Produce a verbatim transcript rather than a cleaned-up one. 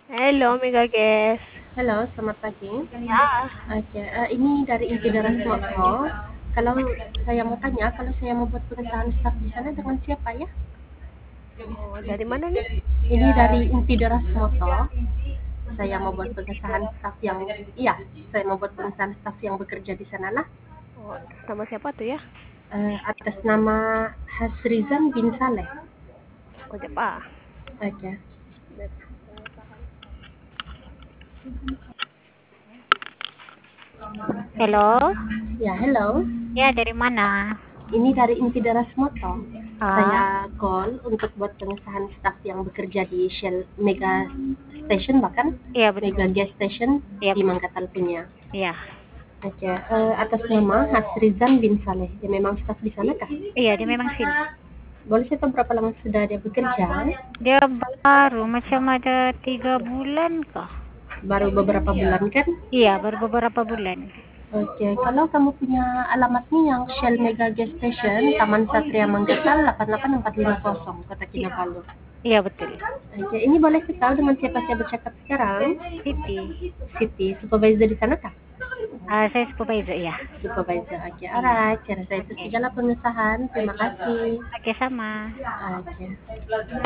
Halo, Mega Guys. Halo, selamat pagi. Ya. Oke, eh, ini dari Inti Deras Moto. Kalau saya mau tanya, kalau saya mau buat pengesahan staf di sana dengan siapa ya? Oh, dari mana nih? Ini dari Inti Deras Moto. Saya mau buat pengesahan staf yang, iya, saya mau buat pengesahan staf yang bekerja di sana lah. Oh, atas nama siapa tuh ya? Eh, atas nama Hasrizan bin Saleh. Oh, siapa? Oke. Halo, Ya, hello. ya dari mana? Ini dari Inti Deras Moto. Ah, Saya call untuk buat pengesahan staf yang bekerja di Shell Mega Station, bahkan iya Mega betul. Gas Station Iya di betul. Mangkatal punya. Iya, Oke, eh, atas nama Hasrizan bin Saleh. Dia memang staf di sana kah? iya dia memang sini. Boleh saya tahu berapa lama sudah dia bekerja? Dia baru macam ada tiga bulan kah? Baru beberapa bulan kan? Iya, baru beberapa bulan. Oke, kalau kamu punya alamatnya yang Shell Mega Gas Station, Taman Satria Manggatal delapan delapan empat lima nol, Kota I- Kinabalu. iya betul. Oke, ini boleh saya tahu dengan siapa saya bercakap sekarang? Siti. Siti, supervisor di sana kah? Ah, saya supervisor ya. Supervisor, oke. Iya. Alright, cara saya itu Oke. segala pengesahan. Terima kasih. Oke sama. Oke.